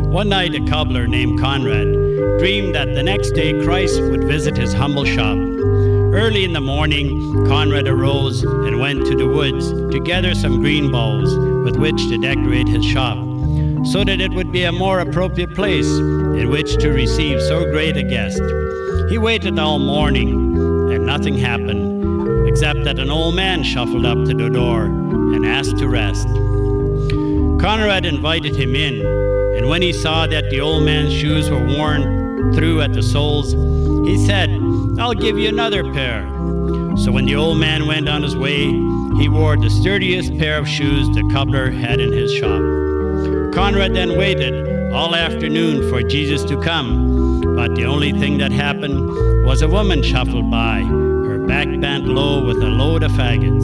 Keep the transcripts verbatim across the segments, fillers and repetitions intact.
One night, a cobbler named Conrad dreamed that the next day Christ would visit his humble shop. Early in the morning, Conrad arose and went to the woods to gather some green boughs with which to decorate his shop, so that it would be a more appropriate place in which to receive so great a guest. He waited all morning, and nothing happened, except that an old man shuffled up to the door and asked to rest. Conrad invited him in, and when he saw that the old man's shoes were worn through at the soles, he said, "I'll give you another pair." So when the old man went on his way, he wore the sturdiest pair of shoes the cobbler had in his shop. Conrad then waited all afternoon for Jesus to come, but the only thing that happened was a woman shuffled by, her back bent low with a load of faggots.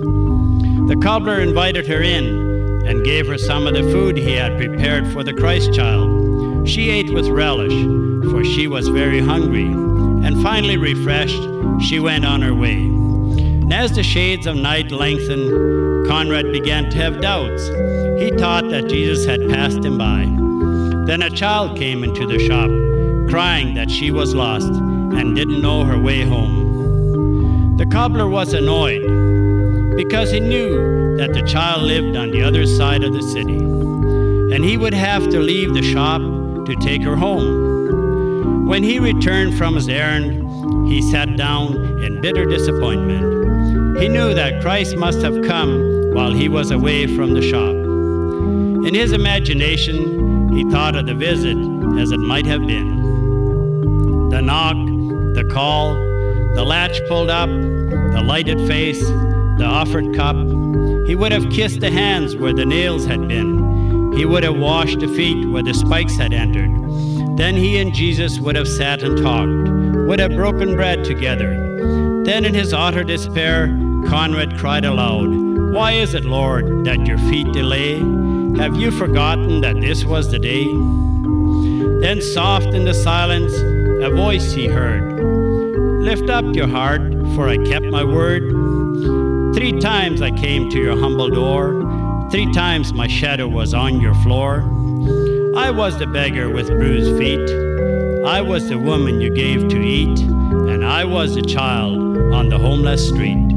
The cobbler invited her in and gave her some of the food he had prepared for the Christ child. She ate with relish, for she was very hungry, and finally refreshed, she went on her way. And as the shades of night lengthened, Conrad began to have doubts. He thought that Jesus had passed him by. Then a child came into the shop, crying that she was lost and didn't know her way home. The cobbler was annoyed because he knew that the child lived on the other side of the city, and he would have to leave the shop to take her home. When he returned from his errand, he sat down in bitter disappointment. He knew that Christ must have come while he was away from the shop. In his imagination, he thought of the visit as it might have been. The knock, the call, the latch pulled up, the lighted face, the offered cup. He would have kissed the hands where the nails had been. He would have washed the feet where the spikes had entered. Then he and Jesus would have sat and talked, would have broken bread together. Then in his utter despair, Conrad cried aloud, "Why is it, Lord, that your feet delay? Have you forgotten that this was the day?" Then soft in the silence, a voice he heard, "Lift up your heart, for I kept my word. Three times I came to your humble door. Three times my shadow was on your floor. I was the beggar with bruised feet. I was the woman you gave to eat. And I was the child on the homeless street."